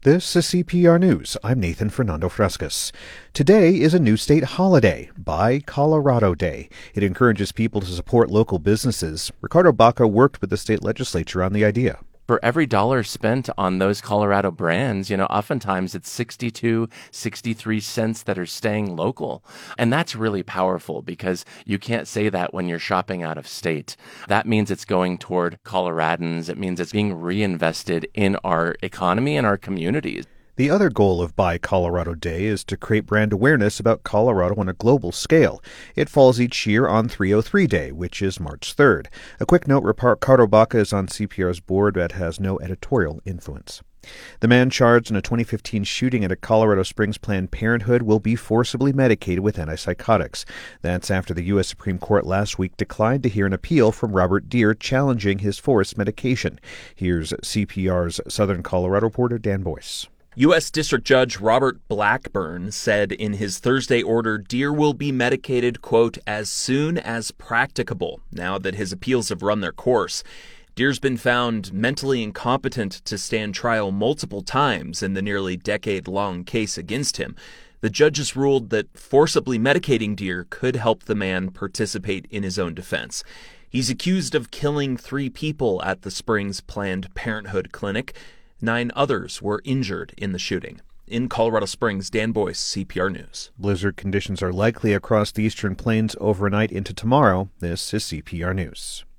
This is CPR News. I'm Nathan Fernando Frescas. Today is a new state holiday, Buy Colorado Day. It encourages people to support local businesses. Ricardo Baca worked with the state legislature on the idea. For every dollar spent on those Colorado brands, oftentimes it's 62, 63 cents that are staying local. And that's really powerful because you can't say that when you're shopping out of state. That means it's going toward Coloradans. It means it's being reinvested in our economy and our communities. The other goal of Buy Colorado Day is to create brand awareness about Colorado on a global scale. It falls each year on 303 Day, which is March 3rd. A quick note, Ricardo Baca is on CPR's board but has no editorial influence. The man charged in a 2015 shooting at a Colorado Springs Planned Parenthood will be forcibly medicated with antipsychotics. That's after the U.S. Supreme Court last week declined to hear an appeal from Robert Deere challenging his forced medication. Here's CPR's Southern Colorado reporter Dan Boyce. U.S. District Judge Robert Blackburn said in his Thursday order Deere will be medicated, quote, as soon as practicable, now that his appeals have run their course. Deere's been found mentally incompetent to stand trial multiple times in the nearly decade-long case against him. The judges ruled that forcibly medicating Deere could help the man participate in his own defense. He's accused of killing 3 people at the Springs Planned Parenthood clinic. 9 others were injured in the shooting. In Colorado Springs, Dan Boyce, CPR News. Blizzard conditions are likely across the Eastern Plains overnight into tomorrow. This is CPR News.